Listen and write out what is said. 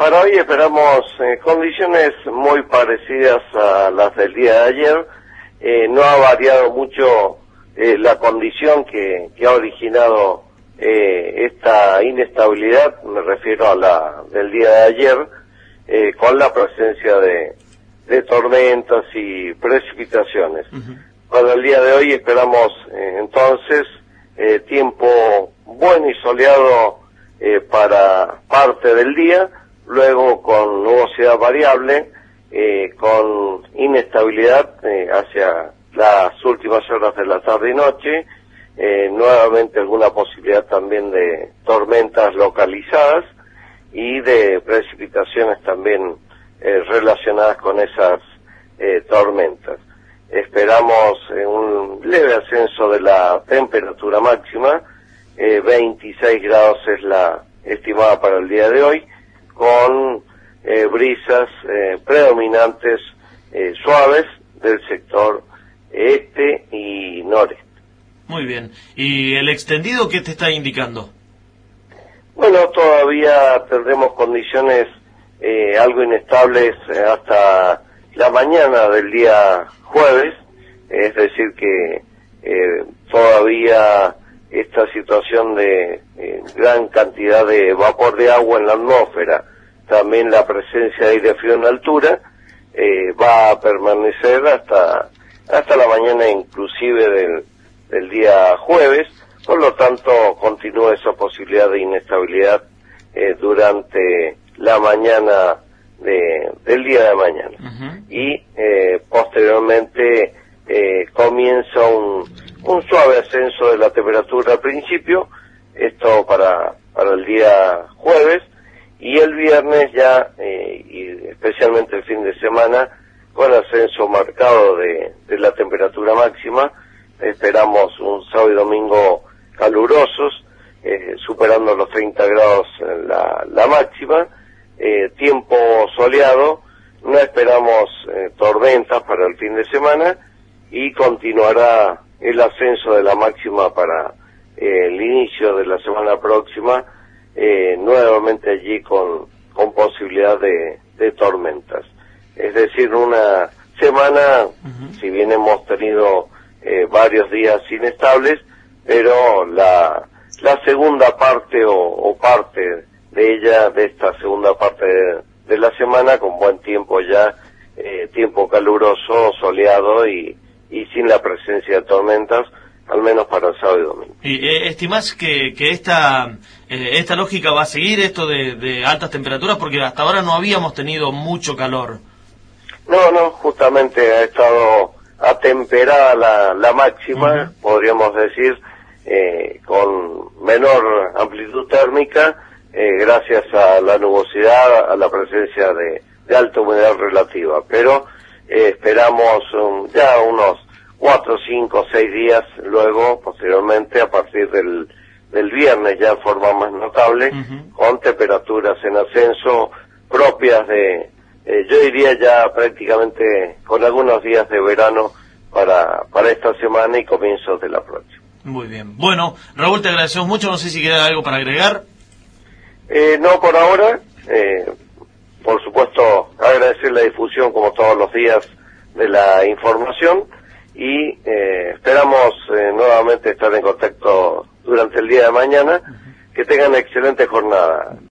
Para hoy esperamos condiciones muy parecidas a las del día de ayer. No ha variado mucho la condición que ha originado esta inestabilidad, me refiero a la del día de ayer, con la presencia de tormentas y precipitaciones. Para el día de hoy esperamos entonces tiempo bueno y soleado para parte del día, luego con nubosidad variable, con inestabilidad hacia las últimas horas de la tarde y noche, nuevamente alguna posibilidad también de tormentas localizadas y de precipitaciones también relacionadas con esas tormentas. Esperamos un leve ascenso de la temperatura máxima, 26 grados es la estimada para el día de hoy, con brisas predominantes suaves del sector este y noreste. Muy bien. ¿Y el extendido qué te está indicando? Bueno, todavía tendremos condiciones algo inestables hasta la mañana del día jueves, es decir que todavía esta situación de gran cantidad de vapor de agua en la atmósfera, también la presencia de aire frío en altura, va a permanecer hasta la mañana inclusive del día jueves, por lo tanto continúa esa posibilidad de inestabilidad durante la mañana del día de mañana. Y posteriormente comienza un suave ascenso de la temperatura al principio, esto para el día jueves, y el viernes ya, y especialmente el fin de semana, con ascenso marcado de la temperatura máxima. Esperamos un sábado y domingo calurosos, superando los 30 grados la máxima, tiempo soleado, no esperamos tormentas para el fin de semana, y continuará el ascenso de la máxima para el inicio de la semana próxima, nuevamente allí con posibilidad de tormentas. Es decir, una semana, si bien hemos tenido varios días inestables, pero la segunda parte o parte de ella, de esta segunda parte de la semana, con buen tiempo ya, tiempo caluroso, soleado y sin la presencia de tormentas, al menos para el sábado y domingo. ¿Y estimás que esta lógica va a seguir, esto de altas temperaturas? Porque hasta ahora no habíamos tenido mucho calor. No, justamente ha estado atemperada la máxima, podríamos decir, con menor amplitud térmica, gracias a la nubosidad, a la presencia de alta humedad relativa. Pero esperamos ya unos 4, 5, 6 días luego, posteriormente, a partir del viernes ya en forma más notable, con temperaturas en ascenso propias yo diría ya prácticamente con algunos días de verano para esta semana y comienzos de la próxima. Muy bien. Bueno, Raúl, te agradecemos mucho. No sé si queda algo para agregar. No por ahora. Por supuesto, agradecer la difusión como todos los días de la información y esperamos nuevamente estar en contacto durante el día de mañana. Que tengan excelente jornada.